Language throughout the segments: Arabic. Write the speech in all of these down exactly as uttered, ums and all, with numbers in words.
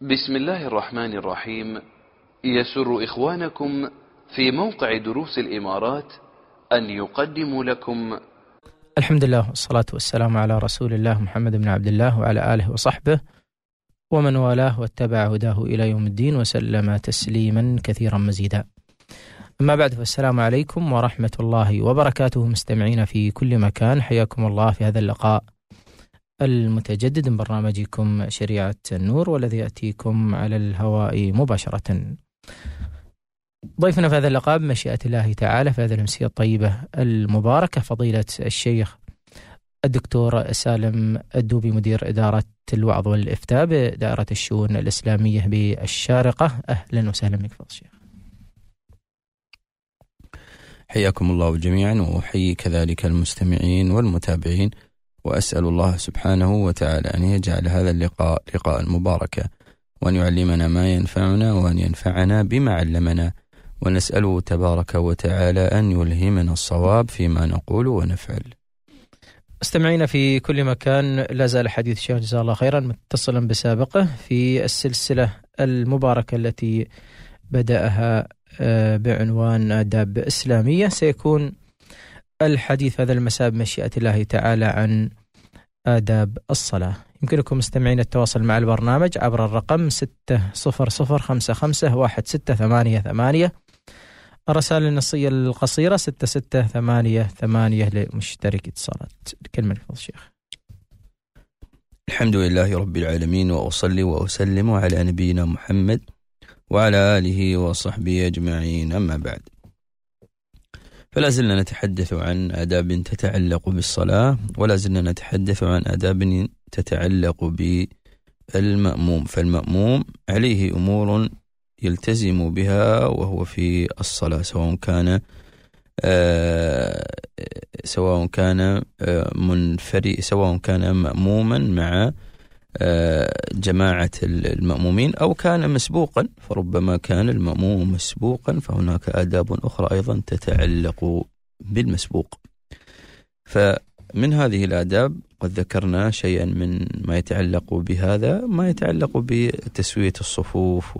بسم الله الرحمن الرحيم. يسر إخوانكم في موقع دروس الإمارات أن يقدموا لكم الحمد لله والصلاة والسلام على رسول الله محمد بن عبد الله وعلى آله وصحبه ومن والاه واتبع هداه إلى يوم الدين وسلم تسليما كثيرا مزيدا. أما بعد، فالسلام عليكم ورحمة الله وبركاته. مستمعين في كل مكان، حياكم الله في هذا اللقاء المتجدد من برنامجكم شريعة النور، والذي يأتيكم على الهواء مباشرة. ضيفنا في هذا اللقاء بمشيئة الله تعالى في هذه الأمسية الطيبة المباركة فضيلة الشيخ الدكتور سالم الدوبي، مدير إدارة الوعظ والإفتاء بدائرة الشؤون الإسلامية بالشارقة. أهلا وسهلا بك فضيلة الشيخ. حياكم الله جميعا، وأحيي كذلك المستمعين والمتابعين، وأسأل الله سبحانه وتعالى أن يجعل هذا اللقاء لقاء مباركا، وأن يعلمنا ما ينفعنا، وأن ينفعنا بما علمنا، ونسأله تبارك وتعالى أن يلهمنا الصواب فيما نقول ونفعل. مستمعين في كل مكان، لا زال حديث الشيخ جزاه الله خيرا متصلا بسابقه في السلسلة المباركة التي بدأها بعنوان آداب إسلامية. سيكون الحديث هذا المساء بمشيئة الله تعالى عن آداب الصلاة. يمكنكم مستمعين التواصل مع البرنامج عبر الرقم ستة صفر صفر خمسة خمسة واحد ستة ثمانية ثمانية، الرسائل النصية القصيرة ستة ستة ثمانية ثمانية لمشترك اتصالات. كلمة الفضل الشيخ. الحمد لله رب العالمين، وأصلي وأسلم على نبينا محمد وعلى آله وصحبه أجمعين، أما بعد، فلا زلنا نتحدث عن آداب تتعلق بالصلاة، ولا زلنا نتحدث عن آداب تتعلق بالمأموم. فالمأموم عليه أمور يلتزم بها وهو في الصلاة، سواء كان آه سواء كان آه منفرد، سواء كان مأموما مع آه جماعة المأمومين أو كان مسبوقا. فربما كان المأموم مسبوقا، فهناك آداب أخرى أيضا تتعلق بالمسبوق. فمن هذه الآداب قد ذكرنا شيئا من ما يتعلق بهذا، ما يتعلق بتسوية الصفوف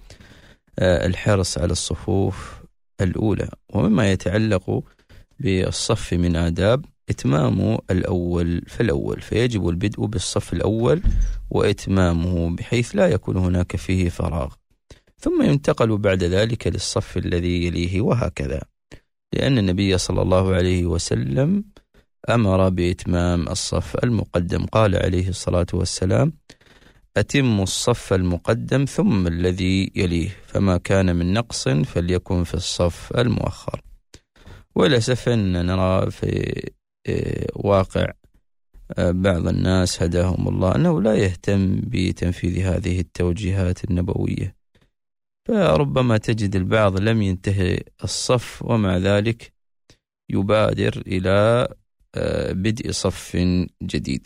والحرص على الصفوف الأولى. ومما يتعلق بالصف من آداب إتمام الأول فالأول، فيجب البدء بالصف الأول وإتمامه بحيث لا يكون هناك فيه فراغ، ثم ينتقل بعد ذلك للصف الذي يليه، وهكذا، لأن النبي صلى الله عليه وسلم أمر بإتمام الصف المقدم. قال عليه الصلاة والسلام: أتم الصف المقدم ثم الذي يليه، فما كان من نقص فليكن في الصف المؤخر. وللأسف أن نرى في واقع بعض الناس هداهم الله أنه لا يهتم بتنفيذ هذه التوجيهات النبوية، فربما تجد البعض لم ينتهي الصف ومع ذلك يبادر إلى بدء صف جديد.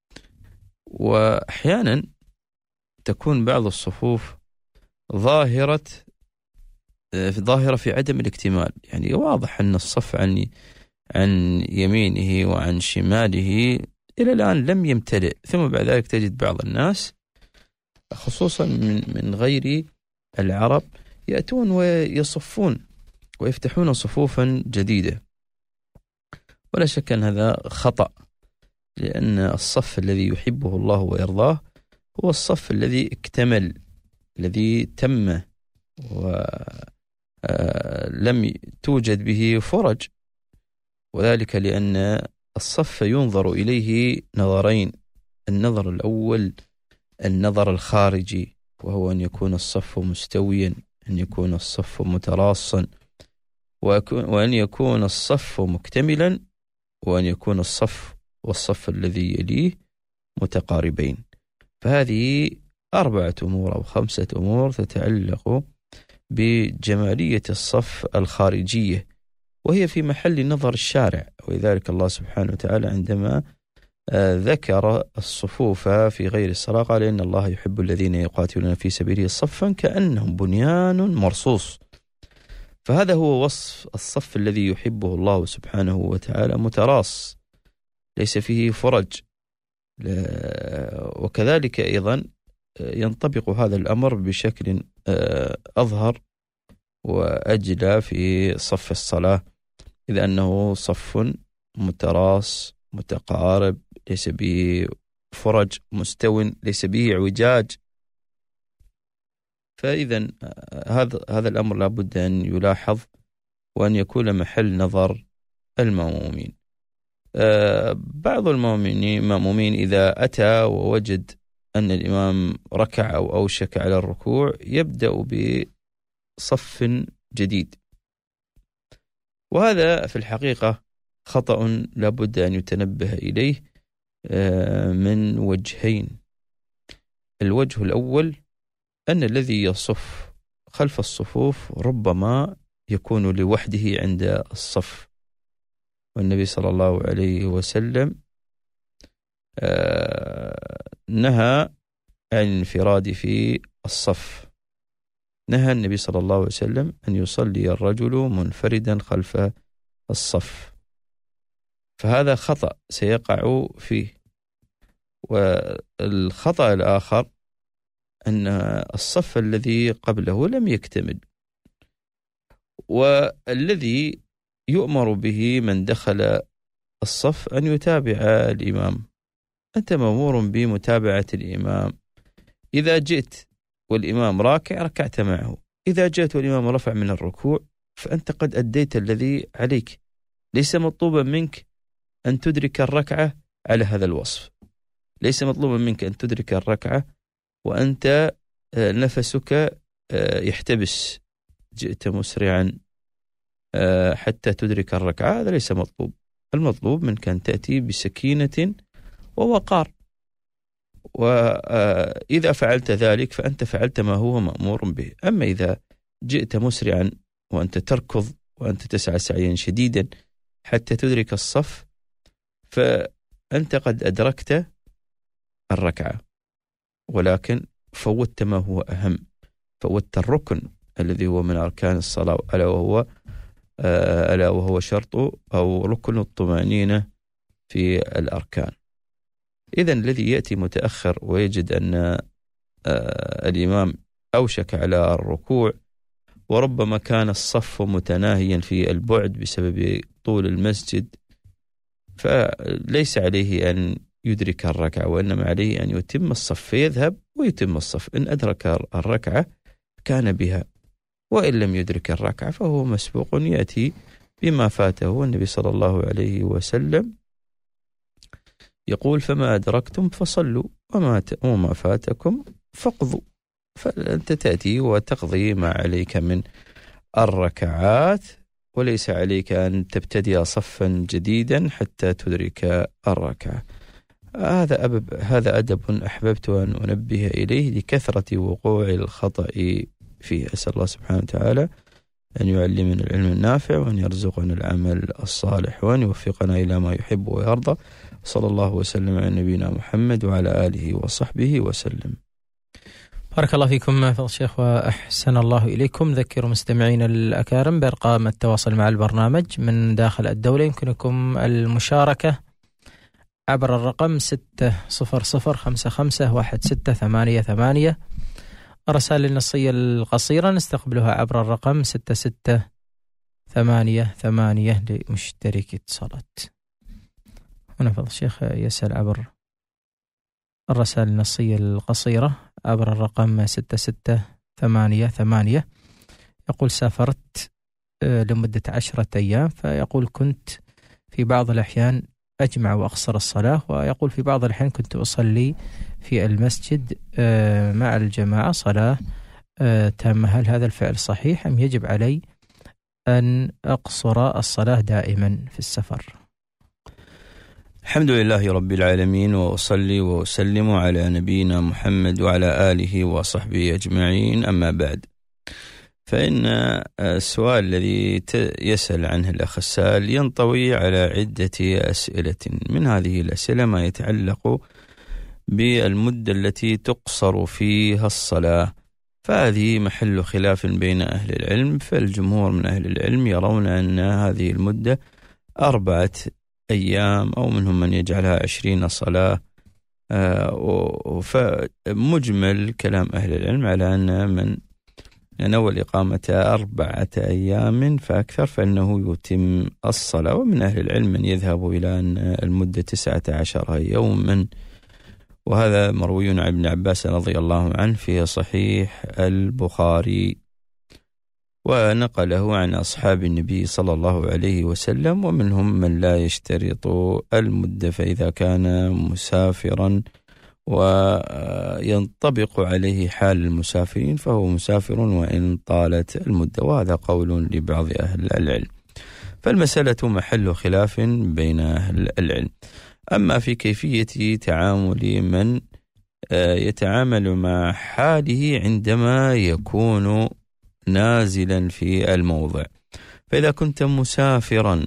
وأحيانا تكون بعض الصفوف ظاهرة ظاهرة في عدم الاكتمال، يعني واضح أن الصف عن عن يمينه وعن شماله إلى الآن لم يمتلئ، ثم بعد ذلك تجد بعض الناس خصوصا من من غير العرب يأتون ويصفون ويفتحون صفوفا جديدة، ولا شك أن هذا خطأ، لأن الصف الذي يحبه الله ويرضاه هو الصف الذي اكتمل، الذي تم ولم توجد به فرج، وذلك لأن الصف ينظر إليه نظرين: النظر الأول النظر الخارجي، وهو أن يكون الصف مستويا، أن يكون الصف متراصا، وأن يكون الصف مكتملا، وأن يكون الصف والصف الذي يليه متقاربين. فهذه أربعة أمور أو خمسة أمور تتعلق بجمالية الصف الخارجية، وهي في محل نظر الشارع. ولذلك الله سبحانه وتعالى عندما ذكر الصفوف في غير الصلاة قال: إن الله يحب الذين يقاتلون في سبيله صفا كأنهم بنيان مرصوص. فهذا هو وصف الصف الذي يحبه الله سبحانه وتعالى، متراص ليس فيه فرج. وكذلك أيضا ينطبق هذا الأمر بشكل أظهر وأجلى في صف الصلاة، إذ أنه صف متراص متقارب ليس به فرج، مستو ليس به اعوجاج. فإذا هذا هذا الأمر لابد أن يلاحظ وأن يكون محل نظر المأمومين. بعض المأمومين إذا أتى ووجد أن الإمام ركع أو أوشك على الركوع يبدأ بصف جديد، وهذا في الحقيقة خطأ لابد أن يتنبه إليه من وجهين. الوجه الأول أن الذي يصف خلف الصفوف ربما يكون لوحده عند الصف، والنبي صلى الله عليه وسلم نهى عن الانفراد في الصف. نهى النبي صلى الله عليه وسلم أن يصلي الرجل منفردا خلف الصف، فهذا خطأ سيقع فيه. والخطأ الآخر أن الصف الذي قبله لم يكتمل، والذي يؤمر به من دخل الصف أن يتابع الإمام. أنت مأمور بمتابعة الإمام، إذا جئت والإمام راكع ركعت معه، إذا جئت والإمام رفع من الركوع فأنت قد أديت الذي عليك. ليس مطلوبا منك أن تدرك الركعة على هذا الوصف، ليس مطلوبا منك أن تدرك الركعة وأنت نفسك يحتبس، جئت مسرعا حتى تدرك الركعة، هذا ليس مطلوب. المطلوب منك أن تأتي بسكينة ووقار، وإذا فعلت ذلك فأنت فعلت ما هو مأمور به. أما إذا جئت مسرعا وأنت تركض وأنت تسعى سعيا شديدا حتى تدرك الصف فأنت قد أدركت الركعة، ولكن فوتت ما هو أهم، فوتت الركن الذي هو من أركان الصلاة، ألا وهو ألا وهو شرط أو ركن الطمأنينة في الأركان. إذن الذي يأتي متأخر ويجد أن الإمام أوشك على الركوع وربما كان الصف متناهيا في البعد بسبب طول المسجد، فليس عليه أن يدرك الركعة، وإنما عليه أن يتم الصف، فيذهب ويتم الصف. إن أدرك الركعة كان بها، وإن لم يدرك الركعة فهو مسبوق يأتي بما فاته. والنبي صلى الله عليه وسلم يقول: فما أدركتم فصلوا وما وما فاتكم فاقضوا. فأنت تأتي وتقضي ما عليك من الركعات، وليس عليك أن تبتدئ صفا جديدا حتى تدرك الركعة. هذا أبب هذا أدب أحببت أن أنبه إليه لكثرة وقوع الخطأ فيه. أسأل الله سبحانه وتعالى أن يعلمنا العلم النافع، وأن يرزقنا العمل الصالح، وأن يوفقنا إلى ما يحب ويرضى. صلى الله وسلم على نبينا محمد وعلى آله وصحبه وسلم. بارك الله فيكم فضل الشيخ وأحسن الله إليكم. ذكروا مستمعين الأكارم بأرقام التواصل مع البرنامج من داخل الدولة. يمكنكم المشاركة عبر الرقم ستة صفر صفر خمسة خمسة واحد ستة ثمانية ثمانية. الرسائل النصية القصيرة نستقبلها عبر الرقم ستة ستة ثمانية ثمانية لمشترك اتصالات. هنا فضل الشيخ يسأل عبر الرسائل النصية القصيرة عبر الرقم ستة ستة ثمانية ثمانية. يقول: سافرت لمدة عشرة أيام، فيقول كنت في بعض الأحيان أجمع وأقصر الصلاة، ويقول في بعض الأحيان كنت أصلي في المسجد مع الجماعة صلاة تامة. هل هذا الفعل صحيح أم يجب علي أن أقصر الصلاة دائما في السفر؟ الحمد لله رب العالمين، وأصلي وأسلم على نبينا محمد وعلى آله وصحبه أجمعين، أما بعد. فإن السؤال الذي يسأل عنه الأخ السائل ينطوي على عدة أسئلة. من هذه الأسئلة ما يتعلق بالمدة التي تقصر فيها الصلاة، فهذه محل خلاف بين أهل العلم. فالجمهور من أهل العلم يرون أن هذه المدة أربعة أيام، أو منهم من يجعلها عشرين صلاة فمجمل كلام أهل العلم على أن من نوى إقامة أربعة أيام فأكثر فإنه يتم الصلاة. ومن أهل العلم من يذهب إلى أن المدة تسعة عشر يوما، وهذا مروي عن ابن عباس رضي الله عنه في صحيح البخاري، ونقله عن أصحاب النبي صلى الله عليه وسلم. ومنهم من لا يشترط المدة، فإذا كان مسافرا وينطبق عليه حال المسافرين فهو مسافر وإن طالت المدة، وهذا قول لبعض أهل العلم. فالمسألة محل خلاف بين أهل العلم. أما في كيفية تعامل من يتعامل مع حاله عندما يكون نازلا في الموضع، فإذا كنت مسافرا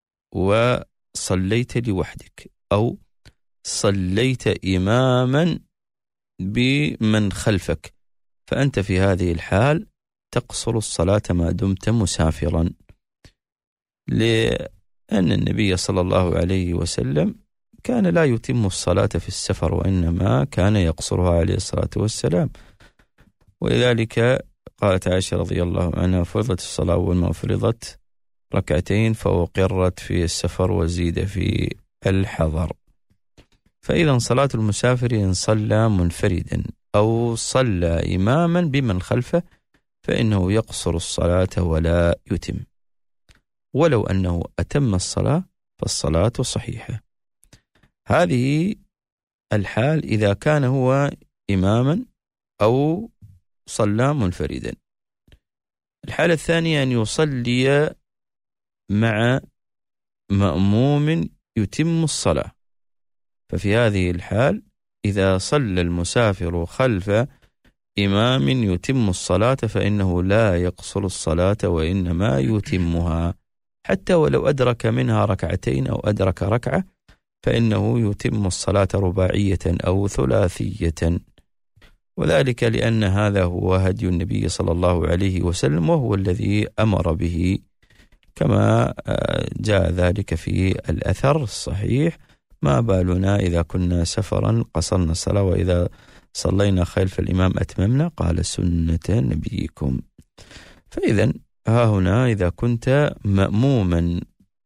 وصليت لوحدك أو صليت إماما بمن خلفك، فأنت في هذه الحال تقصر الصلاة ما دمت مسافرا، لأن النبي صلى الله عليه وسلم كان لا يتم الصلاة في السفر، وإنما كان يقصرها عليه الصلاة والسلام. ولذلك قالت عائشة رضي الله عنها: فرضت الصلاة وما فرضت ركعتين فأقرت في السفر وزيد في الحضر. فإذا صلاة المسافر إن صلى منفردا أو صلى إماما بمن خلفه فإنه يقصر الصلاة ولا يتم، ولو أنه أتم الصلاة فالصلاة صحيحة. هذه الحال إذا كان هو إماما أو صلى منفردا. الحالة الثانية أن يصلي مع مأموم يتم الصلاة، ففي هذه الحال إذا صلى المسافر خلف إمام يتم الصلاة فإنه لا يقصر الصلاة وإنما يتمها، حتى ولو أدرك منها ركعتين أو أدرك ركعة فإنه يتم الصلاة رباعية أو ثلاثية. وذلك لأن هذا هو هدي النبي صلى الله عليه وسلم، وهو الذي أمر به كما جاء ذلك في الأثر الصحيح: ما بالنا إذا كنا سفرا قصرنا الصلاة وإذا صلينا خلف الإمام أتممنا، قال: سنة نبيكم. فإذا ها هنا إذا كنت مأموما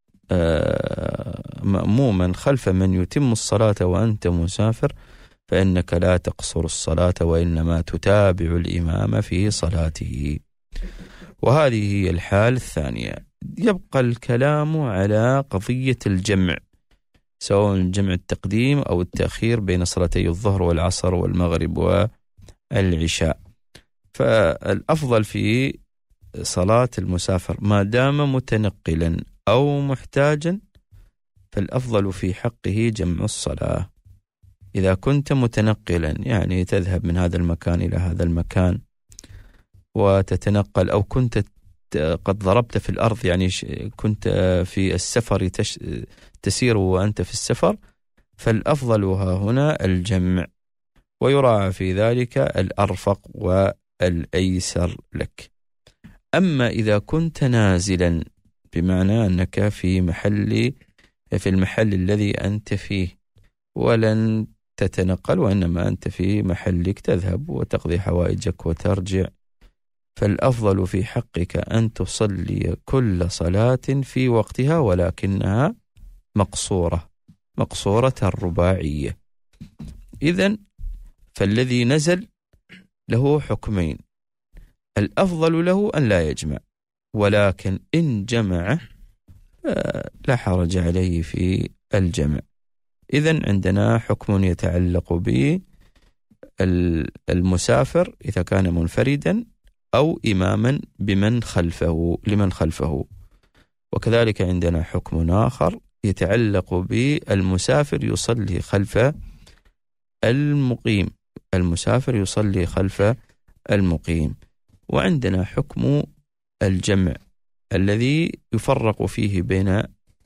مأموما خلف من يتم الصلاة وأنت مسافر فإنك لا تقصر الصلاة وإنما تتابع الإمام في صلاته. وهذه هي الحال الثانية. يبقى الكلام على قضية الجمع، سواء جمع التقديم أو التأخير بين صلاتي الظهر والعصر والمغرب والعشاء. فالأفضل في صلاة المسافر ما دام متنقلا أو محتاجا فالأفضل في حقه جمع الصلاة. إذا كنت متنقلا يعني تذهب من هذا المكان إلى هذا المكان وتتنقل، أو كنت قد ضربت في الأرض يعني كنت في السفر تسير وأنت في السفر، فالأفضل ها هنا الجمع، ويراعى في ذلك الأرفق والأيسر لك. أما إذا كنت نازلا بمعنى أنك في محل في المحل الذي أنت فيه ولن تتنقل وإنما أنت في محلك تذهب وتقضي حوائجك وترجع، فالأفضل في حقك أن تصلي كل صلاة في وقتها ولكنها مقصورة مقصورة الرباعية. إذن فالذي نزل له حكمين: الأفضل له أن لا يجمع، ولكن إن جمع لا حرج عليه في الجمع. إذن عندنا حكم يتعلق بالمسافر إذا كان منفردا أو إماما بمن خلفه لمن خلفه، وكذلك عندنا حكم آخر يتعلق بالمسافر يصلي خلف المقيم، المسافر يصلي خلف المقيم. وعندنا حكم الجمع الذي يفرق فيه بين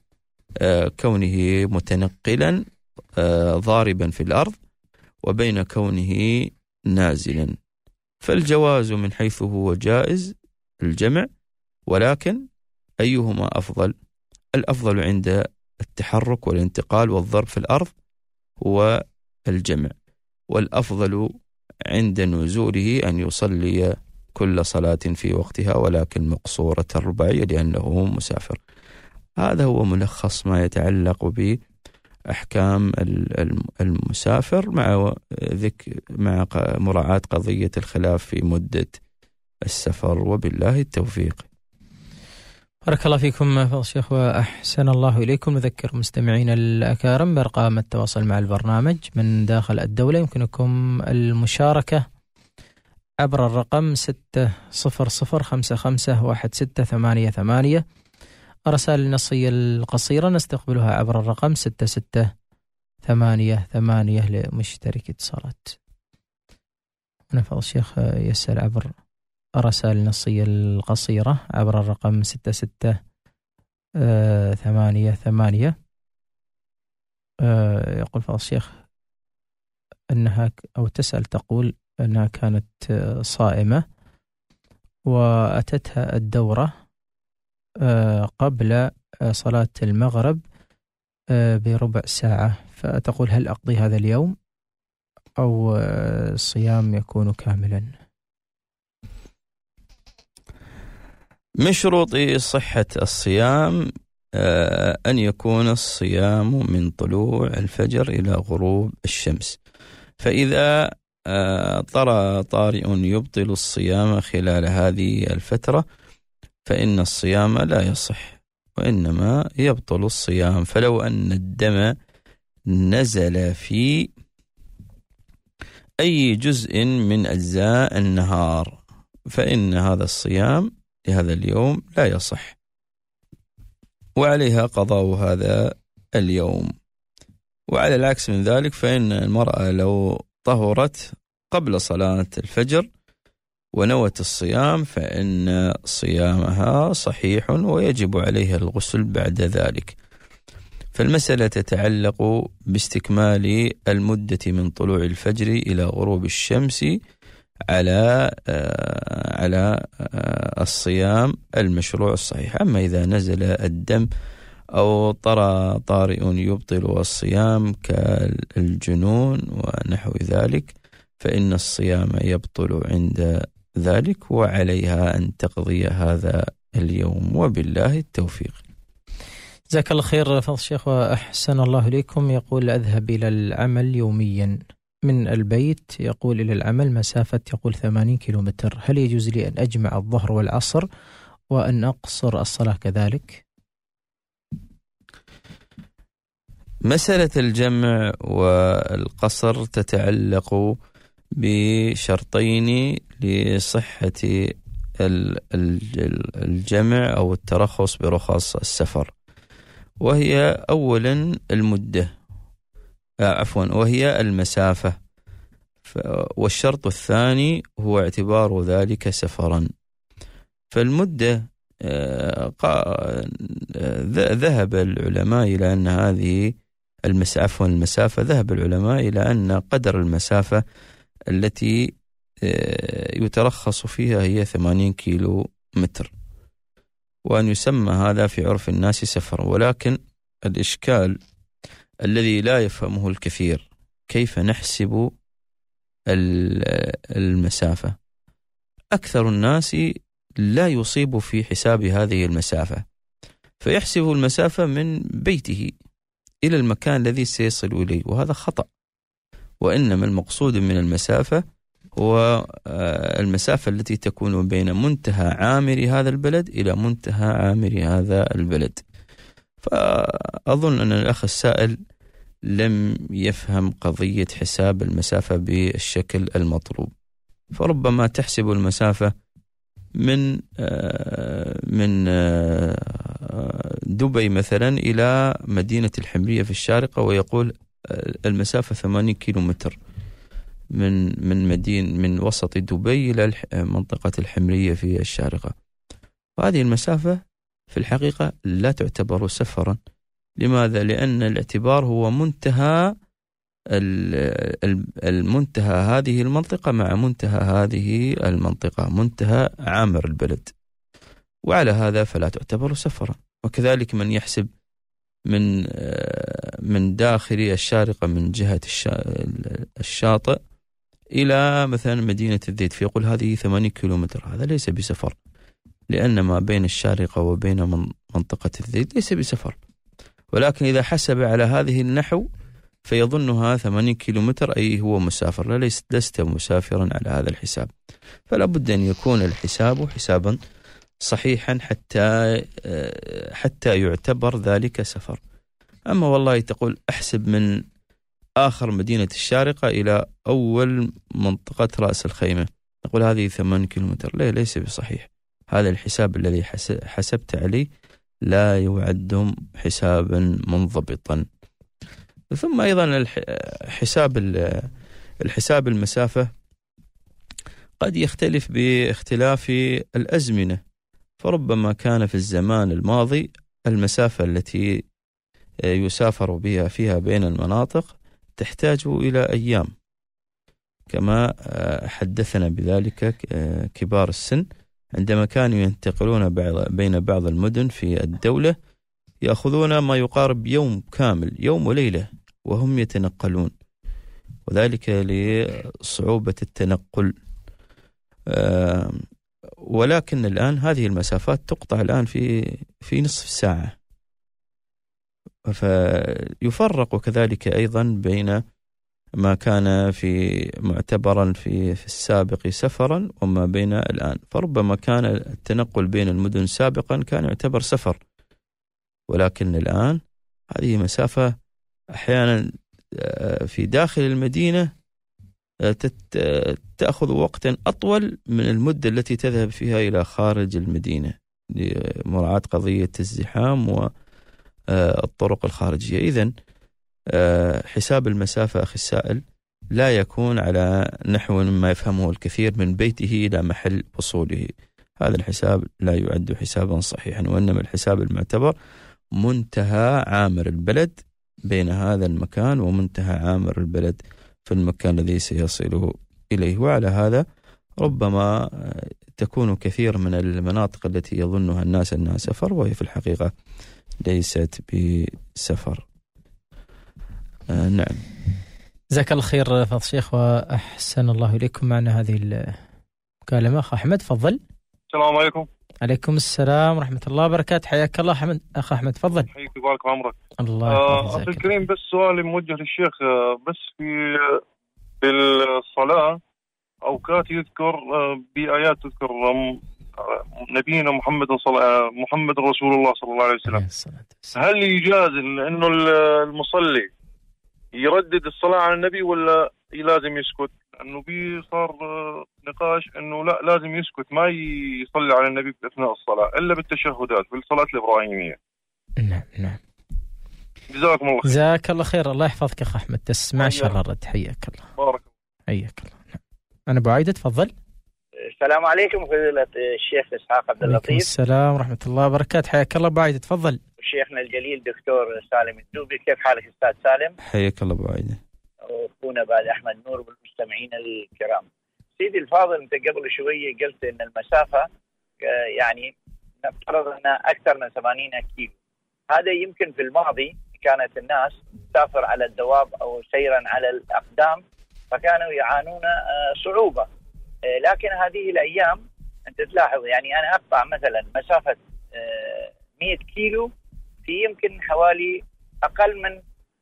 كونه متنقلا ضاربا في الأرض وبين كونه نازلا. فالجواز من حيث هو جائز الجمع، ولكن أيهما أفضل؟ الأفضل عند التحرك والانتقال والضرب في الأرض هو الجمع، والأفضل عند نزوله أن يصلي كل صلاة في وقتها ولكن مقصورة الرباعية لأنه مسافر. هذا هو ملخص ما يتعلق بأحكام المسافر مع ذك مع مراعاة قضية الخلاف في مدة السفر، وبالله التوفيق. بارك الله فيكم فضل الشيخ وأحسن الله إليكم. نذكر مستمعين الأكارم بأرقام التواصل مع البرنامج من داخل الدولة. يمكنكم المشاركة عبر الرقم ستة صفر صفر خمسة خمسة واحد ستة ثمانية ثمانية. الرسائل النصية القصيرة نستقبلها عبر الرقم ستة ستة ثمانية ثمانية لمشترك اتصالات. فضل الشيخ يسأل عبر الرسائل النصية القصيرة عبر الرقم ستة ستة ثمانية ثمانية. يقول فضل الشيخ أنها أو تسأل تقول أنها كانت صائمة وأتتها الدورة قبل صلاة المغرب بربع ساعة، فتقول هل أقضي هذا اليوم أو الصيام يكون كاملا؟ من شروط صحة الصيام أن يكون الصيام من طلوع الفجر إلى غروب الشمس، فإذا طرأ طارئ يبطل الصيام خلال هذه الفترة فإن الصيام لا يصح وإنما يبطل الصيام. فلو أن الدم نزل في أي جزء من أجزاء النهار فإن هذا الصيام لهذا اليوم لا يصح، وعليها قضاء هذا اليوم. وعلى العكس من ذلك فإن المرأة لو طهرت قبل صلاة الفجر ونوت الصيام فإن صيامها صحيح ويجب عليها الغسل بعد ذلك. فالمسألة تتعلق باستكمال المدة من طلوع الفجر إلى غروب الشمس على على الصيام المشروع الصحيح. أما إذا نزل الدم أو طرأ طارئ يبطل الصيام كالجنون ونحو ذلك فإن الصيام يبطل عند ذلك وعليها أن تقضي هذا اليوم، وبالله التوفيق. جزاك الله خير فضل الشيخ وأحسن الله إليكم. يقول أذهب إلى العمل يوميا من البيت، يقول إلى العمل مسافة يقول ثمانين كيلومتر، هل يجوز لي أن أجمع الظهر والعصر وأن أقصر الصلاة كذلك؟ مسألة الجمع والقصر تتعلق بشرطين لصحة الجمع أو الترخص برخص السفر، وهي أولا المدة عفوا وهي المسافة، والشرط الثاني هو اعتبار ذلك سفرا. فالمدة ذهب العلماء إلى أن هذه المسافة المسافة ذهب العلماء إلى أن قدر المسافة التي يترخص فيها هي ثمانين كيلو متر، وأن يسمى هذا في عرف الناس سفر. ولكن الإشكال الذي لا يفهمه الكثير كيف نحسب المسافة. أكثر الناس لا يصيب في حساب هذه المسافة، فيحسب المسافة من بيته إلى المكان الذي سيصل إليه، وهذا خطأ. وإنما المقصود من المسافة هو المسافة التي تكون بين منتهى عامر هذا البلد إلى منتهى عامر هذا البلد. فأظن أن الأخ السائل لم يفهم قضية حساب المسافة بالشكل المطلوب، فربما تحسب المسافة من من دبي مثلا إلى مدينة الحمرية في الشارقة ويقول المسافة ثمانين كيلو متر من من مدينة من وسط دبي إلى منطقة الحمرية في الشارقة. وهذه المسافة في الحقيقة لا تعتبر سفرا. لماذا؟ لأن الاعتبار هو منتهى المنتهى هذه المنطقة مع منتهى هذه المنطقة، منتهى عامر البلد، وعلى هذا فلا تعتبر سفرا. وكذلك من يحسب من من داخل الشارقة من جهة الشاطئ إلى مثلا مدينة الزيت، فيقول هذه ثمانية كيلومتر. هذا ليس بسفر، لأن ما بين الشارقة وبين منطقة الزيت ليس بسفر، ولكن إذا حسب على هذه النحو فيظنها ثمانية كيلومتر أي هو مسافر. لا، لست مسافرا على هذا الحساب. فلا بد أن يكون الحساب حسابا صحيحا حتى حتى يعتبر ذلك سفر. أما والله تقول أحسب من آخر مدينة الشارقة إلى أول منطقة رأس الخيمة، نقول هذه ثمانية كيلومتر، لا، ليس بصحيح. هذا الحساب الذي حسبت عليه لا يعد حسابا منضبطا. ثم أيضا حساب الحساب المسافة قد يختلف باختلاف الأزمنة، فربما كان في الزمان الماضي المسافة التي يسافر بها فيها بين المناطق تحتاج إلى أيام، كما حدثنا بذلك كبار السن عندما كانوا ينتقلون بين بعض المدن في الدولة يأخذون ما يقارب يوم كامل، يوم وليلة وهم يتنقلون، وذلك لصعوبة التنقل. ولكن الآن هذه المسافات تقطع الآن في في نصف ساعة. فيفرق كذلك أيضا بين ما كان في معتبرا في في السابق سفرا وما بين الآن. فربما كان التنقل بين المدن سابقا كان يعتبر سفر، ولكن الآن هذه مسافة أحيانا في داخل المدينة تأخذ وقتا أطول من المدة التي تذهب فيها إلى خارج المدينة لمراعاة قضية الزحام والطرق الخارجية. إذن حساب المسافة أخي السائل لا يكون على نحو مما يفهمه الكثير من بيته إلى محل وصوله. هذا الحساب لا يعد حسابا صحيحا، وإنما الحساب المعتبر منتهى عامر البلد بين هذا المكان ومنتهى عامر البلد في المكان الذي سيصل إليه. وعلى هذا ربما تكون كثير من المناطق التي يظنها الناس أنها سفر وهي في الحقيقة ليست بسفر. آه نعم. جزاك الله خير فضل الشيخ وأحسن الله إليكم. معنا هذه المكالمة أخ أحمد، تفضل. السلام عليكم. عليكم السلام ورحمة الله وبركاته. حياك الله أحمد. أخ أحمد تفضل. حياك بارك عمرك. الله آه أخي الكريم، بس سؤالي موجه للشيخ. آه بس في في الصلاة أوقات يذكر آه بآيات تذكر آه نبينا محمد صلى محمد رسول الله صلى الله عليه وسلم. هل يجاز إنه المصلي يردد الصلاة على النبي ولا لازم يسكت؟ لأنه بي صار نقاش إنه لا، لازم يسكت، ما يصلي على النبي أثناء الصلاة إلا بالتشهدات في الصلاة الإبراهيمية. نعم نعم. جزاكم الله خير. جزاك الله خير. الله يحفظك أخ أحمد، تسمع إن شاء الله الرد. حياك الله. بارك الله. حياك الله. نعم. أنا أبو عايدة، تفضل. السلام عليكم فضيلة الشيخ إسحاق عبد اللطيف. عليكم السلام ورحمة الله وبركاته. حياك الله أبو عايدة، تفضل. شيخنا الجليل دكتور سالم الدوبي، كيف حالك أستاذ سالم؟ حياك الله أبو عايدة. وأخونا بعد أحمد نور والمستمعين الكرام. سيدي الفاضل، أنت قبل شوية قلت إن المسافة يعني نفترض أنها أكثر من ثمانين كيلو. هذا يمكن في الماضي كانت الناس تسافر على الدواب أو سيرا على الأقدام، فكانوا يعانون صعوبة. لكن هذه الأيام أنت تلاحظ يعني أنا أقطع مثلا مسافة مئة كيلو في يمكن حوالي أقل من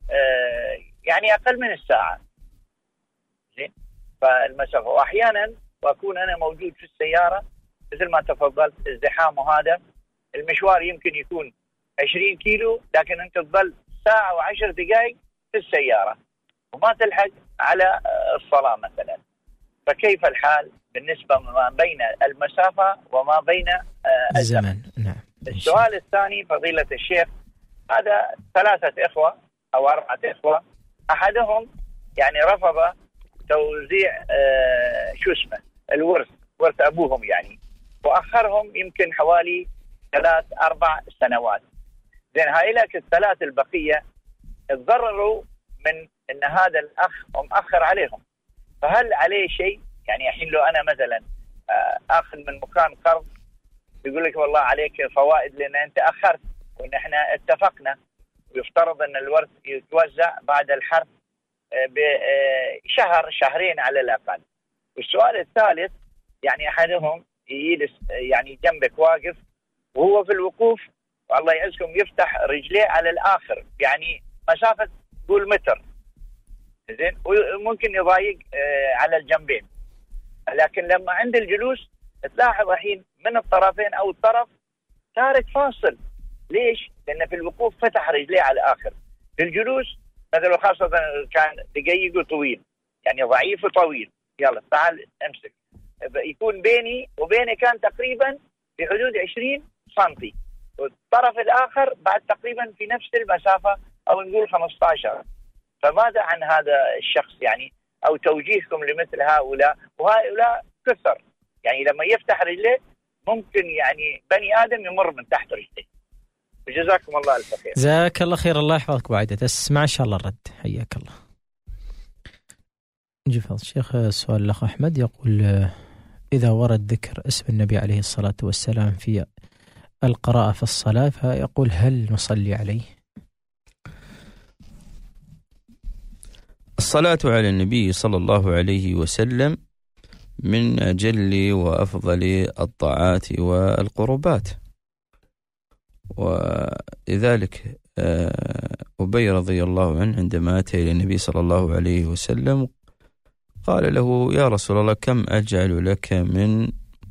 يعني أقل من الساعة. زين، فالمسافة. وأحيانا وأكون أنا موجود في السيارة مثل ما تفضلت، الزحام وهذا المشوار يمكن يكون عشرين كيلو، لكن أنت تظل ساعة وعشر دقائق في السيارة وما تلحق على الصلاة مثلا. فكيف الحال بالنسبة ما بين المسافة وما بين الزمن؟ نعم. السؤال الثاني فضيلة الشيخ، هذا ثلاثة إخوة أو أربعة إخوة، أحدهم يعني رفض توزيع آه شو اسمه الورث، ورث أبوهم يعني، وأخرهم يمكن حوالي ثلاث أربع سنوات. زين، هؤلاء الثلاث البقية تضرروا من أن هذا الأخ مؤخر عليهم، فهل عليه شيء؟ يعني الحين لو أنا مثلا أخذ من مكان قرض يقول لك والله عليك فوائد لأن أنت أخرت وإن إحنا اتفقنا، ويفترض أن الورث يتوزع بعد الحرب بشهر شهرين على الأقل. والسؤال الثالث، يعني أحدهم يجلس يعني جنبك واقف وهو في الوقوف والله يعزكم يفتح رجليه على الآخر، يعني مسافة قول متر، زين، وممكن يضايق على الجنبين. لكن لما عند الجلوس تلاحظ الحين من الطرفين أو الطرف تارك فاصل. ليش؟ لأن في الوقوف فتح رجليه على الآخر. في الجلوس مثلا خاصة كان دقيق وطويل، يعني ضعيف وطويل، يلا تعال امسك، يكون بيني وبينه كان تقريبا في حدود عشرين سنتي، والطرف الآخر بعد تقريبا في نفس المسافة أو نقول خمسة عشر. فماذا عن هذا الشخص يعني، أو توجيهكم لمثل هؤلاء؟ وهؤلاء كثر، يعني لما يفتح رجله ممكن يعني بني آدم يمر من تحت رجله. جزاكم الله الف خير. جزاك الله خير، الله يحفظك بعيدة. اسمع إن شاء الله الرد، حياك الله. نجي فضل الشيخ. السؤال الأخ أحمد يقول: إذا ورد ذكر اسم النبي عليه الصلاة والسلام في القراءة في الصلاة، فيقول هل نصلي عليه؟ الصلاة على النبي صلى الله عليه وسلم من أجل وأفضل الطاعات والقربات، ولذلك أبي رضي الله عنه عندما أتى إلى النبي صلى الله عليه وسلم قال له: يا رسول الله، كم أجعل لك من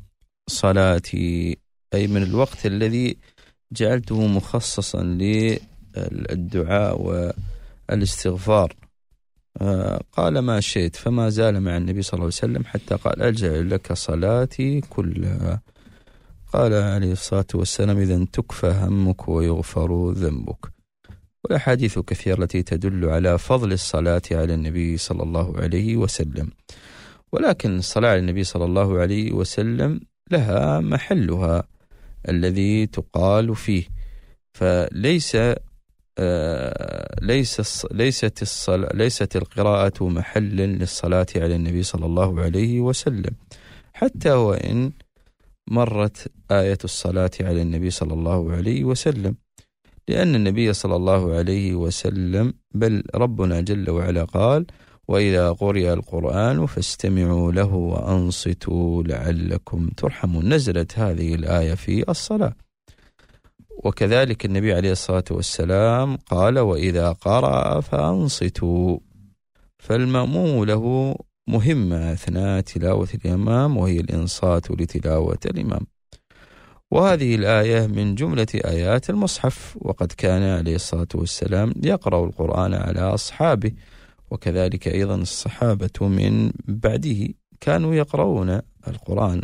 صلاتي، أي من الوقت الذي جعلته مخصصا للدعاء والاستغفار. قال: ما شئت. فما زال مع النبي صلى الله عليه وسلم حتى قال: أجعل لك صلاتي كلها. قال عليه الصلاة والسلام: إذن تكفى همك ويغفر ذنبك. والأحاديث كثيرة التي تدل على فضل الصلاة على النبي صلى الله عليه وسلم، ولكن الصلاة على النبي صلى الله عليه وسلم لها محلها الذي تقال فيه، فليس آه ليس ليست الصلاة ليست القراءة محلا للصلاة على النبي صلى الله عليه وسلم، حتى وإن مرت آية الصلاة على النبي صلى الله عليه وسلم، لأن النبي صلى الله عليه وسلم بل ربنا جل وعلا قال: وإذا قرئ القرآن فاستمعوا له وأنصتوا لعلكم ترحمون. نزلت هذه الآية في الصلاة. وكذلك النبي عليه الصلاة والسلام قال: وإذا قرأ فأنصتوا. فالمأموم له مهمة أثناء تلاوة الإمام، وهي الإنصات لتلاوة الإمام. وهذه الآية من جملة آيات المصحف، وقد كان عليه الصلاة والسلام يقرأ القرآن على أصحابه، وكذلك أيضا الصحابة من بعده كانوا يقرؤون القرآن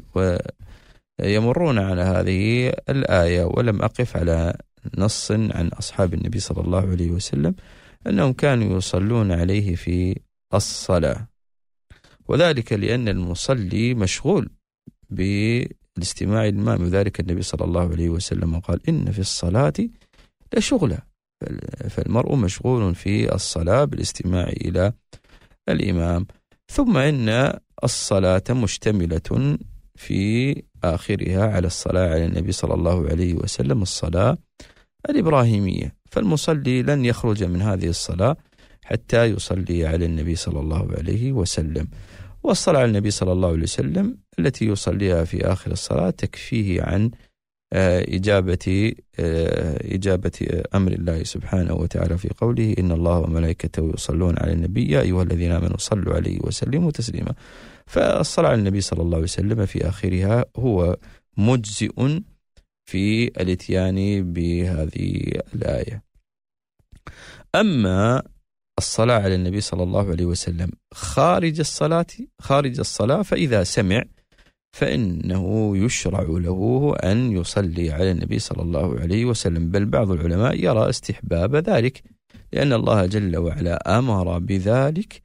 ويمرون على هذه الآية. ولم أقف على نص عن أصحاب النبي صلى الله عليه وسلم أنهم كانوا يصلون عليه في الصلاة، وذلك لأن المصلي مشغول بالاستماع للإمام، وذلك النبي صلى الله عليه وسلم قال: إن في الصلاة لشغلة. فالمرء مشغول في الصلاة بالاستماع إلى الإمام. ثم إن الصلاة مشتملة في آخرها على الصلاة على النبي صلى الله عليه وسلم، الصلاة الإبراهيمية، فالمصلي لن يخرج من هذه الصلاة حتى يصلي على النبي صلى الله عليه وسلم. والصلاة على النبي صلى الله عليه وسلم التي يصليها في آخر الصلاة تكفيه عن إجابة إجابة أمر الله سبحانه وتعالى في قوله: إن الله وملائكته يصلون على النبي يا أيها الذين آمنوا صلوا عليه وسلموا تسليما. فالصلاة على النبي صلى الله عليه وسلم في آخرها هو مجزئ في الاتيان بهذه الآية. أما الصلاة على النبي صلى الله عليه وسلم خارج الصلاة خارج الصلاة فإذا سمع فإنه يشرع له أن يصلي على النبي صلى الله عليه وسلم، بل بعض العلماء يرى استحباب ذلك، لأن الله جل وعلا أمر بذلك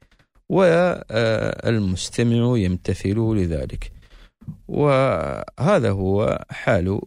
والمستمع يمتثل لذلك. وهذا هو حال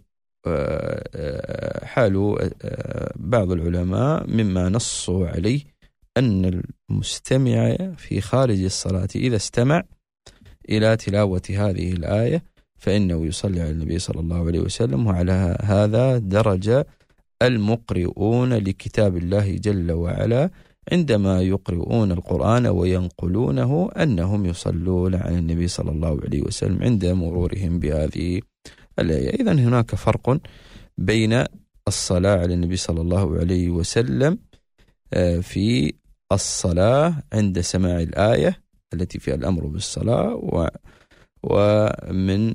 حال بعض العلماء مما نصوا عليه أن المستمع في خارج الصلاة إذا استمع إلى تلاوة هذه الآية فإنه يصلي على النبي صلى الله عليه وسلم، وعلى هذا درجة المقرئون لكتاب الله جل وعلا عندما يقرؤون القرآن وينقلونه أنهم يصلون على النبي صلى الله عليه وسلم عند مرورهم بهذه الآية. إذن هناك فرق بين الصلاة على النبي صلى الله عليه وسلم في الصلاة عند سماع الآية التي فيها الأمر بالصلاة ومن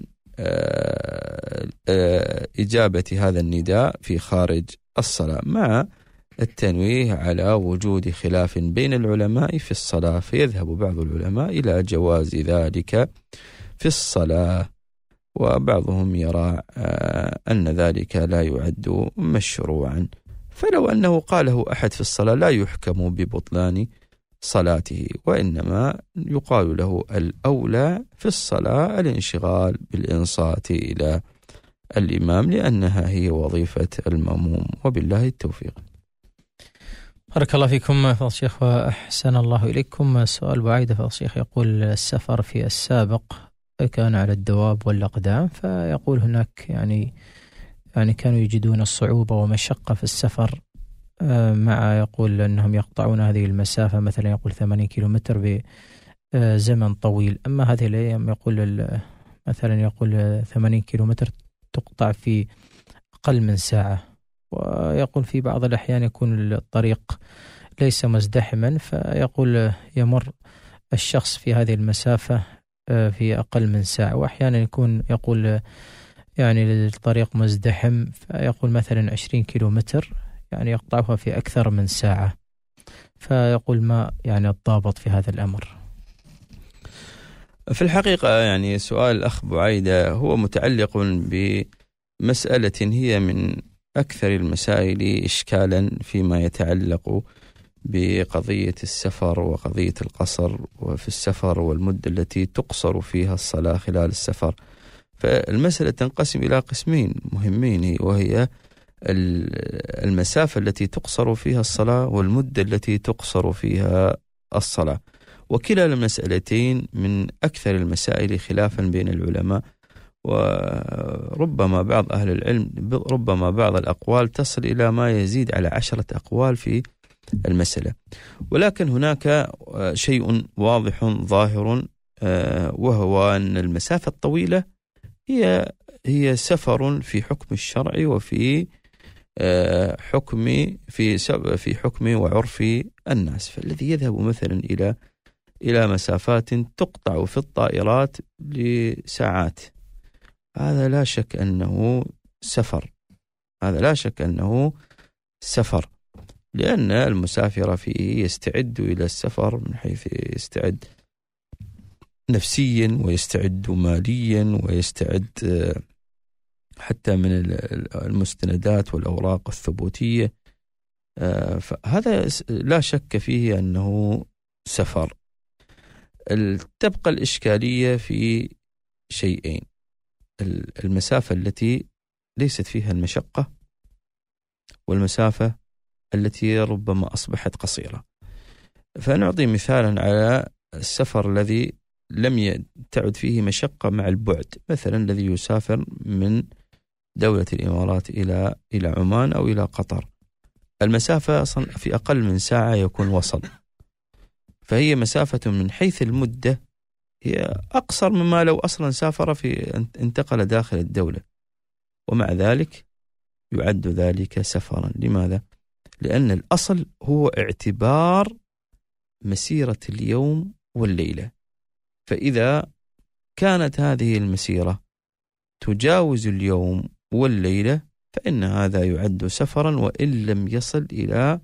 إجابة هذا النداء في خارج الصلاة، مع التنويه على وجود خلاف بين العلماء في الصلاة، فيذهب بعض العلماء إلى جواز ذلك في الصلاة، وبعضهم يرى أن ذلك لا يعد مشروعا، فلو أنه قاله أحد في الصلاة لا يحكم ببطلان صلاته، وإنما يقال له الأولى في الصلاة الانشغال بالإنصات إلى الإمام، لأنها هي وظيفة المأموم، وبالله التوفيق. بارك الله فيكم فضل الشيخ وأحسن الله إليكم. سؤال بعيدة فضل الشيخ يقول: السفر في السابق كان على الدواب والأقدام، فيقول هناك يعني يعني كانوا يجدون الصعوبة ومشقة في السفر، مع يقول أنهم يقطعون هذه المسافة مثلا يقول ثمانين كيلومتر بزمن طويل، أما هذه الأيام يقول مثلا يقول ثمانين كيلومتر تقطع في أقل من ساعة، ويقول في بعض الأحيان يكون الطريق ليس مزدحما، فيقول يمر الشخص في هذه المسافة في أقل من ساعة، وأحيانا يكون يقول يعني الطريق مزدحم، فيقول مثلا عشرين كيلومتر يعني يقطعها في أكثر من ساعة، فيقول ما يعني الضابط في هذا الأمر؟ في الحقيقة يعني سؤال الأخ بعيدة هو متعلق بمسألة هي من أكثر المسائل إشكالا فيما يتعلق بقضية السفر وقضية القصر وفي السفر والمدة التي تقصر فيها الصلاة خلال السفر. فالمسألة تنقسم إلى قسمين مهمين، وهي المسافة التي تقصر فيها الصلاة والمدة التي تقصر فيها الصلاة، وكلا المسألتين من أكثر المسائل خلافا بين العلماء، وربما بعض أهل العلم ربما بعض الأقوال تصل إلى ما يزيد على عشرة أقوال في المسألة. ولكن هناك شيء واضح ظاهر، وهو أن المسافة الطويلة هي هي سفر في حكم الشرع وفي حكم في في حكم وعرف الناس. فالذي يذهب مثلا إلى إلى مسافات تقطع في الطائرات لساعات، هذا لا شك أنه سفر، هذا لا شك أنه سفر، لأن المسافر فيه يستعد إلى السفر من حيث يستعد نفسيا ويستعد ماليا ويستعد حتى من المستندات والأوراق الثبوتية، فهذا لا شك فيه أنه سفر. تبقى الإشكالية في شيئين: المسافة التي ليست فيها المشقة، والمسافة التي ربما أصبحت قصيرة. فنعطي مثالا على السفر الذي لم تعد فيه مشقة مع البعد، مثلا الذي يسافر من دولة الإمارات إلى إلى عمان أو إلى قطر، المسافة أصلا في أقل من ساعة يكون وصل، فهي مسافة من حيث المدة هي أقصر مما لو أصلا سافر في انتقل داخل الدولة، ومع ذلك يعد ذلك سفرا. لماذا؟ لأن الأصل هو اعتبار مسيرة اليوم والليلة، فإذا كانت هذه المسيرة تجاوز اليوم والليلة فإن هذا يعد سفرا، وإن لم يصل إلى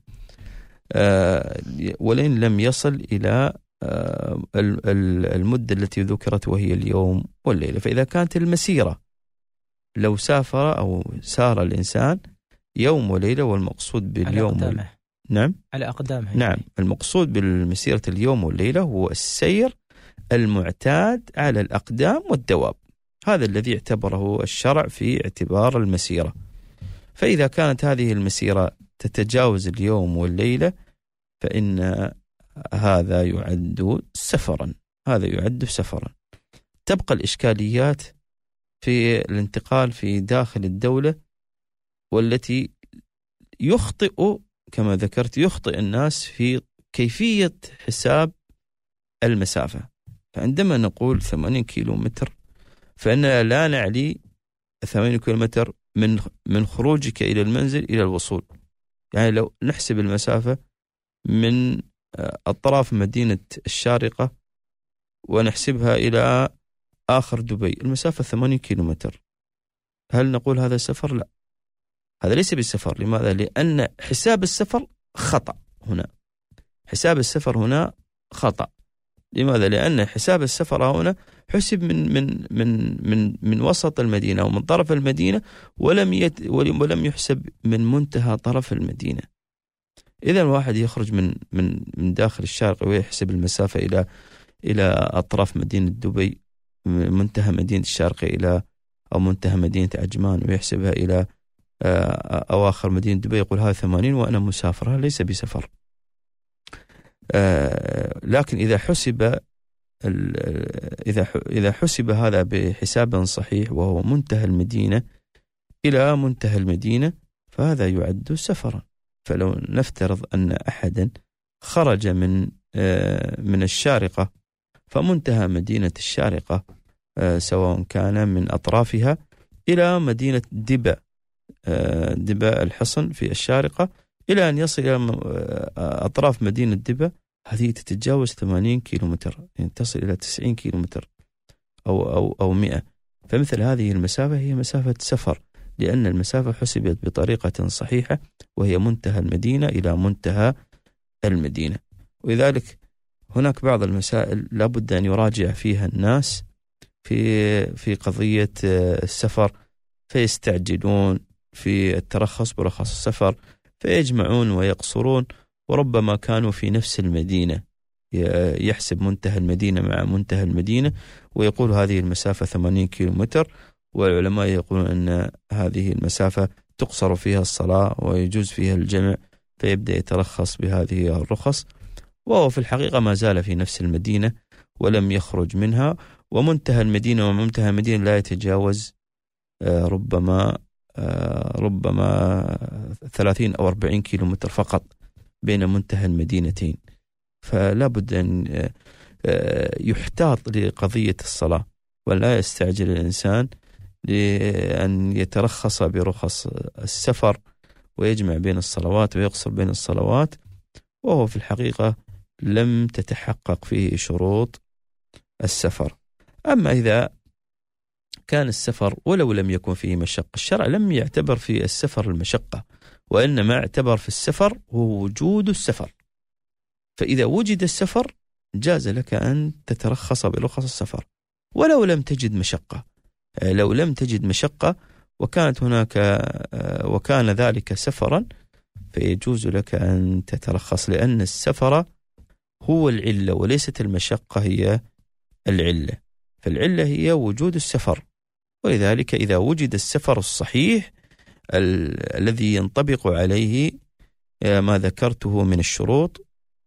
آه ولئن لم يصل إلى آه المدة التي ذكرت وهي اليوم والليلة. فإذا كانت المسيرة لو سافر أو سار الإنسان يوم وليلة، والمقصود باليوم على أقدامه. نعم على أقدامه. نعم المقصود بالمسيرة اليوم والليلة هو السير المعتاد على الأقدام والدواب، هذا الذي اعتبره الشرع في اعتبار المسيرة. فإذا كانت هذه المسيرة تتجاوز اليوم والليلة فإن هذا يعد سفرا، هذا يعد سفرا. تبقى الإشكاليات في الانتقال في داخل الدولة، والتي يخطئ كما ذكرت يخطئ الناس في كيفية حساب المسافة. فعندما نقول ثمانين كيلو متر فإننا لا نعني ثمانين كيلو متر من من خروجك إلى المنزل إلى الوصول. يعني لو نحسب المسافة من أطراف مدينة الشارقة ونحسبها إلى آخر دبي، المسافة ثمانين كيلو متر، هل نقول هذا سفر؟ لا، هذا ليس بالسفر. لماذا؟ لأن حساب السفر خطأ هنا، حساب السفر هنا خطأ. لماذا؟ لأن حساب السفر هنا حسب من من من من من وسط المدينة ومن طرف المدينة، ولم يت ولم يحسب من منتهى طرف المدينة. إذا الواحد يخرج من من من داخل الشارقة ويحسب المسافة إلى إلى أطراف مدينة دبي، منتهى مدينة الشارقة إلى أو منتهى مدينة عجمان، ويحسبها إلى أواخر مدينة دبي، يقول هذا ثمانين وأنا مسافر. هذا ليس بسفر. لكن إذا حسب إذا إذا حسب هذا بحساب صحيح وهو منتهى المدينة إلى منتهى المدينة فهذا يعد سفرا. فلو نفترض أن أحدا خرج من من الشارقة فمنتهى مدينة الشارقة سواء كان من أطرافها إلى مدينة دبا دبا الحصن في الشارقة إلى أن يصل إلى أطراف مدينة دبا، هذه تتجاوز ثمانين كيلو متر، يعني تصل إلى تسعين كيلو متر أو أو أو مئة. فمثل هذه المسافة هي مسافة سفر، لأن المسافة حسبت بطريقة صحيحة وهي منتهى المدينة إلى منتهى المدينة. ولذلك هناك بعض المسائل لابد أن يراجع فيها الناس في في قضية السفر، فيستعجلون في الترخص برخص السفر، فيجمعون ويقصرون، وربما كانوا في نفس المدينة، يحسب منتهى المدينة مع منتهى المدينة ويقول هذه المسافة ثمانين كيلو متر، والعلماء يقولون أن هذه المسافة تقصر فيها الصلاة ويجوز فيها الجمع، فيبدأ يترخص بهذه الرخص، وهو في الحقيقة ما زال في نفس المدينة ولم يخرج منها. ومنتهى المدينة ومنتهى المدينة لا يتجاوز ربما ربما ثلاثين أو أربعين كيلو متر فقط بين منتهى المدينتين. فلا بد أن يحتاط لقضية الصلاة، ولا يستعجل الإنسان لأن يترخص برخص السفر ويجمع بين الصلوات ويقصر بين الصلوات، وهو في الحقيقة لم تتحقق فيه شروط السفر. أما إذا كان السفر ولو لم يكن فيه مشقة، الشرع لم يعتبر في السفر المشقة، وإنما اعتبر في السفر هو وجود السفر. فإذا وجد السفر جاز لك أن تترخص برخص السفر ولو لم تجد مشقة. لو لم تجد مشقة وكانت هناك وكان ذلك سفرا فيجوز لك أن تترخص، لأن السفر هو العلة وليست المشقة هي العلة. فالعلة هي وجود السفر، ولذلك إذا وجد السفر الصحيح ال- الذي ينطبق عليه ما ذكرته من الشروط،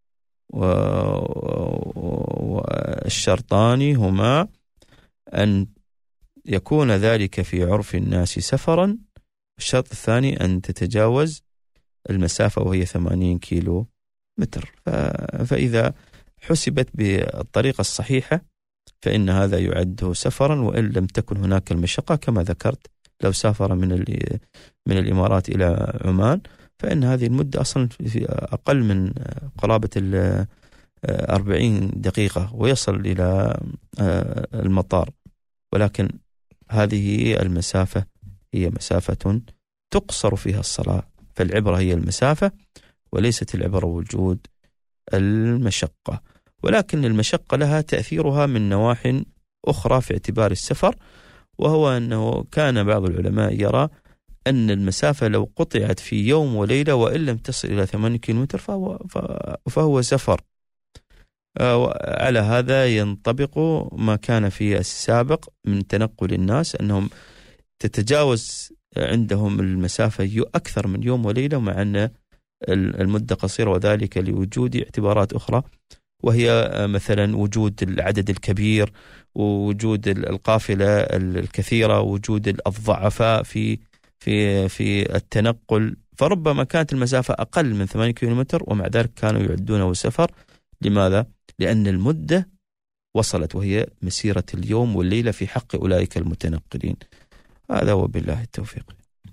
والشرطان هما أن يكون ذلك في عرف الناس سفرا، الشرط الثاني أن تتجاوز المسافة وهي ثمانين كيلو متر. فإذا حسبت بالطريقة الصحيحة فإن هذا يعد سفرا، وإن لم تكن هناك المشقة كما ذكرت، لو سافر من من الإمارات إلى عمان فإن هذه المدة أصلا في أقل من قرابة الأربعين دقيقة ويصل إلى المطار، ولكن هذه المسافة هي مسافة تقصر فيها الصلاة. فالعبرة هي المسافة وليست العبرة وجود المشقة، ولكن المشقة لها تأثيرها من نواح أخرى في اعتبار السفر، وهو أنه كان بعض العلماء يرى أن المسافة لو قطعت في يوم وليلة وإن لم تصل إلى ثمانية كيلومتر فهو, فهو سفر. على هذا ينطبق ما كان في السابق من تنقل الناس، أنهم تتجاوز عندهم المسافة أكثر من يوم وليلة مع أن المدة قصيرة، وذلك لوجود اعتبارات أخرى، وهي مثلا وجود العدد الكبير، ووجود القافلة الكثيرة، وجود الضعفاء في في في التنقل فربما كانت المسافة أقل من ثمانية كيلومتر ومع ذلك كانوا يعدونه سفر. لماذا؟ لأن المدة وصلت، وهي مسيرة اليوم والليلة في حق أولئك المتنقلين. هذا وبالله التوفيق.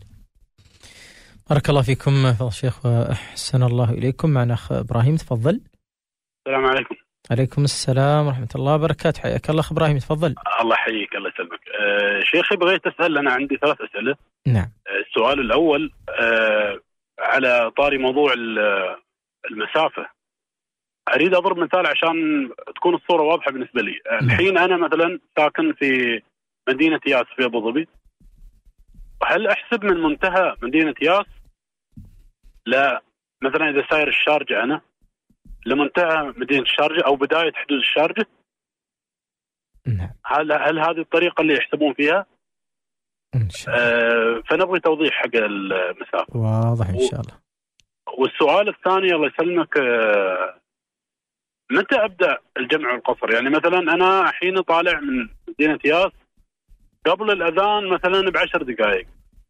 بارك الله فيكم فضل الشيخ وأحسن الله إليكم. معنا أخ إبراهيم، تفضل. السلام عليكم. عليكم السلام ورحمة الله وبركاته. حياك الله أخ إبراهيم، تفضل. الله يحييك، الله يسلمك. أه شيخي بغيت أسأل، أنا عندي ثلاث أسئلة. نعم. السؤال الأول أه على طاري موضوع المسافة، أريد أضرب مثال عشان تكون الصورة واضحة بالنسبة لي. الحين أنا مثلا ساكن في مدينة ياس في أبو ظبي، وهل أحسب من منتهى مدينة ياس لا مثلا إذا ساير الشارجة أنا لمنتهى مدينة الشارجة أو بداية حدود الشارجة؟ نعم. هل هل هذه الطريقة اللي يحسبون فيها؟ إن شاء الله. آه فنبغي توضيح حق المسافة. واضح إن شاء الله. والسؤال الثاني الله يسلمك، آه متى أبدأ الجمع والقصر؟ يعني مثلا أنا حين طالع من مدينة ياس قبل الأذان مثلا بعشر دقائق،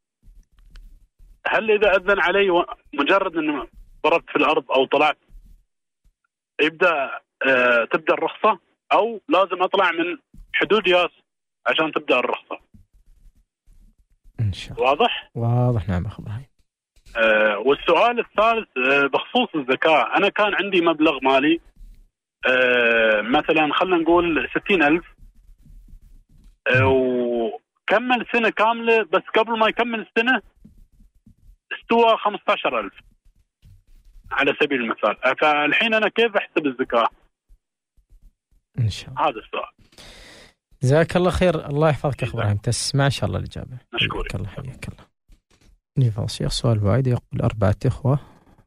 هل إذا أذن علي مجرد أن ضربت في الأرض أو طلعت يبدأ آه تبدأ الرخصة، أو لازم أطلع من حدود ياس عشان تبدأ الرخصة؟ إن شاء الله. واضح؟ واضح. نعم أخ إبراهيم. آه والسؤال الثالث آه بخصوص الزكاة، أنا كان عندي مبلغ مالي آه مثلا خلنا نقول ستين ألف، آه وكمل سنة كاملة، بس قبل ما يكمل السنة استوى خمسة عشر ألف على سبيل المثال. فالحين أنا كيف أحسب الزكاة؟ إن شاء الله. هذا السؤال. جزاك الله خير. الله يحفظك أخ إبراهيم، تسمع إن شاء الله الإجابة. مشكورك. الله حياك الله. نفضل الشيخ سؤال بعيد، يقول أربعة إخوة،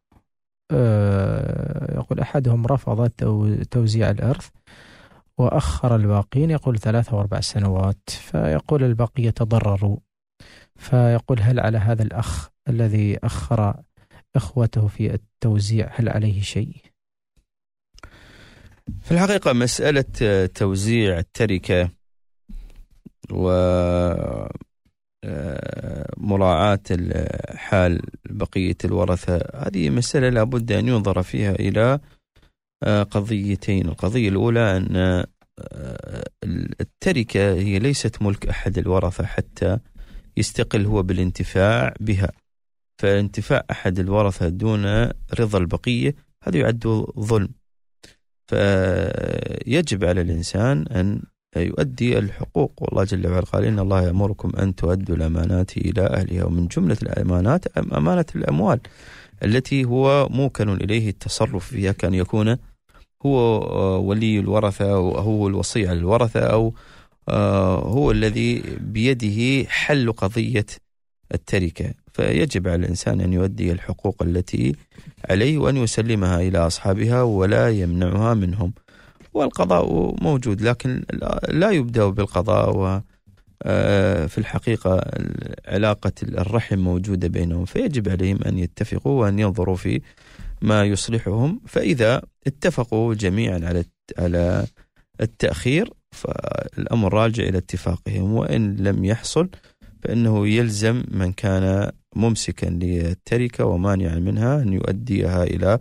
أه يقول أحدهم رفض توزيع الإرث وأخر الباقين، يقول ثلاثة وأربع سنوات، فيقول البقية تضرروا، فيقول هل على هذا الأخ الذي أخر إخوته في التوزيع هل عليه شيء؟ في الحقيقة مسألة توزيع التركة ومراعاة حال بقية الورثة هذه مسألة لابد أن ينظر فيها إلى قضيتين. القضية الأولى أن التركة هي ليست ملك أحد الورثة حتى يستقل هو بالانتفاع بها، فانتفاع أحد الورثة دون رضا البقية هذا يعد ظلم. فيجب على الإنسان أن يؤدي الحقوق، والله جل وعلا قال إن الله يأمركم أن تؤدوا الأمانات إلى أهلها، ومن جملة الأمانات أمانة الأموال التي هو موكل إليه التصرف فيها، كان يكون هو ولي الورثة أو هو الوصي على الورثة أو هو الذي بيده حل قضية التركة. فيجب على الإنسان أن يؤدي الحقوق التي عليه وأن يسلمها إلى أصحابها ولا يمنعها منهم. والقضاء موجود، لكن لا يبدأ بالقضاء، وفي الحقيقة علاقة الرحم موجودة بينهم، فيجب عليهم أن يتفقوا وأن ينظروا في ما يصلحهم. فإذا اتفقوا جميعا على على التأخير فالأمر راجع إلى اتفاقهم، وإن لم يحصل فإنه يلزم من كان ممسكا للتركة ومانعا منها أن يؤديها إلى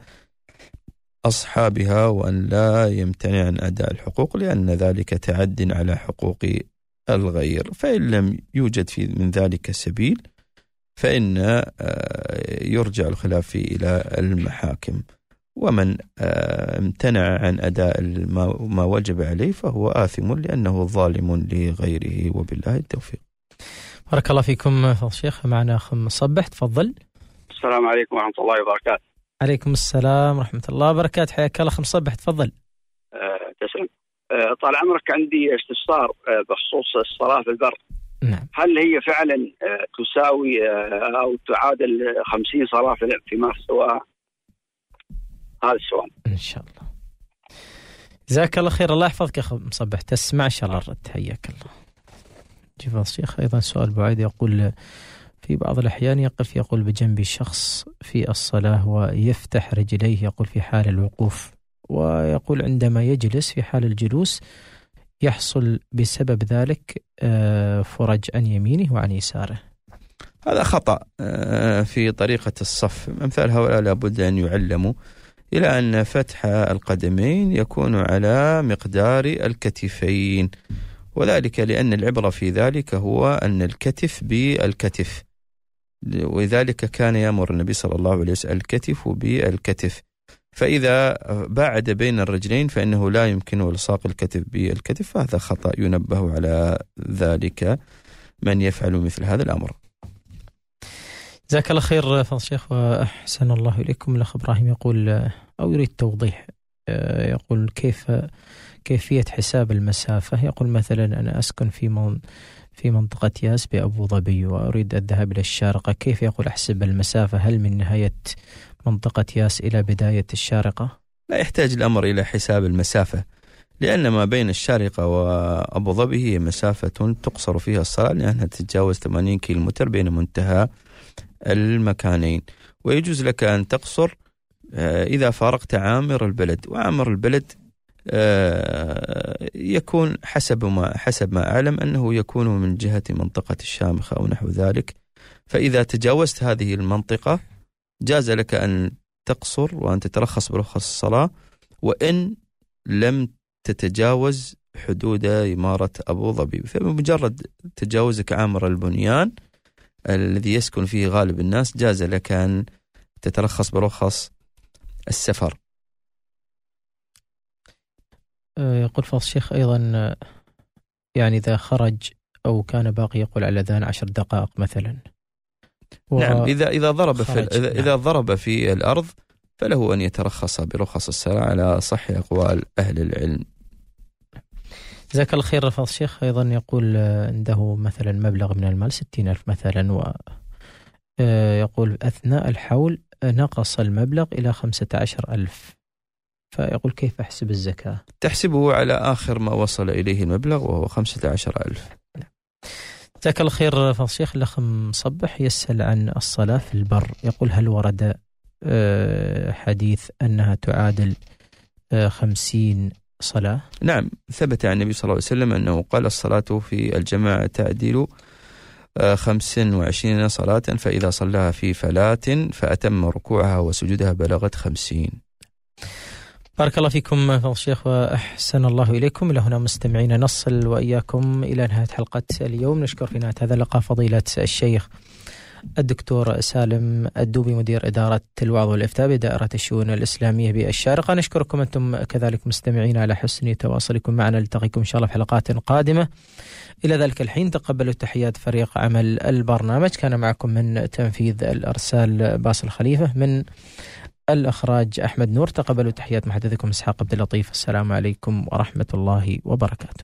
أصحابها وأن لا يمتنع عن أداء الحقوق، لأن ذلك تعد على حقوق الغير. فإن لم يوجد في من ذلك سبيل فإن يرجع الخلاف إلى المحاكم، ومن امتنع عن أداء ما وجب عليه فهو آثم لأنه ظالم لغيره، وبالله التوفيق. بارك الله فيكم فضل الشيخ. معنا أخ مصبح، تفضل. السلام عليكم ورحمة الله وبركاته. عليكم السلام ورحمة الله وبركاته. حياك الله أخ مصبح، تفضل. أه تسلم. أه طال عمرك، عندي استفسار أه بخصوص الصلاة في البر. نعم. هل هي فعلا أه تساوي أه أو تعادل خمسين صلاة فيما سواها؟ هذا السؤال. إن شاء الله. جزاك الله خير. الله يحفظك أخ مصبح، تسمع إن شاء الله الرد. حياك الله. جيب الشيخ أيضا سؤال بعيد، يقول في بعض الأحيان يقف يقول بجنب شخص في الصلاة ويفتح رجليه يقول في حال الوقوف، ويقول عندما يجلس في حال الجلوس يحصل بسبب ذلك فرج عن يمينه وعن يساره. هذا خطأ في طريقة الصف. أمثال هؤلاء لابد أن يعلموا إلى أن فتح القدمين يكون على مقدار الكتفين، وذلك لأن العبرة في ذلك هو أن الكتف بالكتف، ولذلك كان يأمر النبي صلى الله عليه وسلم الكتف بالكتف، فإذا باعد بين الرجلين فإنه لا يمكنه إلصاق الكتف بالكتف، فهذا خطأ ينبه على ذلك من يفعل مثل هذا الأمر. جزاك الله خير فضل الشيخ وأحسن الله إليكم. الأخ إبراهيم يقول أو يريد توضيح، يقول كيف كيفية حساب المسافة. يقول مثلا أنا أسكن في من في منطقة ياس بأبو ظبي وأريد الذهاب إلى الشارقة، كيف يقول أحسب المسافة؟ هل من نهاية منطقة ياس إلى بداية الشارقة؟ لا يحتاج الأمر إلى حساب المسافة، لأن ما بين الشارقة وأبو ظبي هي مسافة تقصر فيها الصلاة، لأنها تتجاوز ثمانين كيلومتر بين منتهى المكانين، ويجوز لك أن تقصر إذا فارقت عامر البلد، وعامر البلد يكون حسب ما حسب ما أعلم أنه يكون من جهة منطقة الشامخة أو نحو ذلك، فإذا تجاوزت هذه المنطقة جاز لك أن تقصر وأن تترخص برخص الصلاة، وإن لم تتجاوز حدود إمارة أبو ظبي. فبمجرد تجاوزك عامر البنيان الذي يسكن فيه غالب الناس جاز لك أن تترخص برخص السفر. يقول فضل الشيخ أيضا يعني إذا خرج أو كان باقي يقول على الأذان عشر دقائق مثلا، نعم إذا إذا ضرب في إذا, نعم. إذا ضرب في الأرض فله أن يترخص برخص الصلاة على صح أقوال أهل العلم. جزاك الله خير فضل الشيخ. أيضا يقول عنده مثلا مبلغ من المال ستين ألف مثلا، ويقول أثناء الحول نقص المبلغ إلى خمسة عشر ألف، فيقول كيف أحسب الزكاة؟ تحسبه على آخر ما وصل إليه المبلغ وهو خمسة عشر ألف. جزاك الله خير فضل الشيخ. الأخ مصبح يسأل عن الصلاة في البر، يقول هل ورد حديث أنها تعادل خمسين صلاة؟ نعم ثبت عن النبي صلى الله عليه وسلم أنه قال الصلاة في الجماعة تعدل خمس وعشرين صلاة، فإذا صلاها في فلاة فأتم ركوعها وسجودها بلغت خمسين. بارك الله فيكم فضل الشيخ وأحسن الله إليكم. إلى هنا مستمعين نصل وإياكم إلى نهاية حلقة اليوم. نشكر في نهاية هذا اللقاء فضيلة الشيخ الدكتور سالم الدوبي مدير إدارة الوعظ والإفتاء بدائرة الشؤون الإسلامية بالشارقة. نشكركم أنتم كذلك مستمعين على حسن تواصلكم معنا. نلتقيكم إن شاء الله في حلقات قادمة. إلى ذلك الحين تقبلوا تحيات فريق عمل البرنامج. كان معكم من تنفيذ الأرسال باسل خليفة، من الإخراج أحمد نور. تقبلوا تحيات محدثكم إسحاق عبد اللطيف. السلام عليكم ورحمة الله وبركاته.